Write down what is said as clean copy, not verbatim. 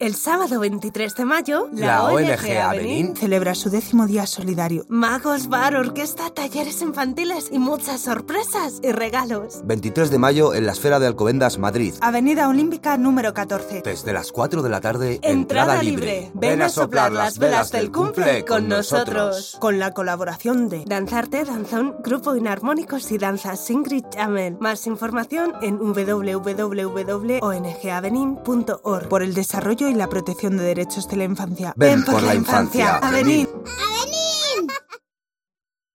El sábado 23 de mayo, la ONG Abenín celebra su 10º día solidario. Magos, bar, orquesta, talleres infantiles y muchas sorpresas y regalos. 23 de mayo en la Esfera de Alcobendas, Madrid. Avenida Olímpica número 14. Desde las 4 de la tarde, entrada libre. Ven a soplar las velas del cumple con nosotros. Con la colaboración de Danzarte, Danzón, Grupo Inarmónicos y Danzas Ingrid Jamel. Más información en www.ongabenin.org. por el desarrollo y la protección de derechos de la infancia. Ven por la infancia, Abenín. Abenín.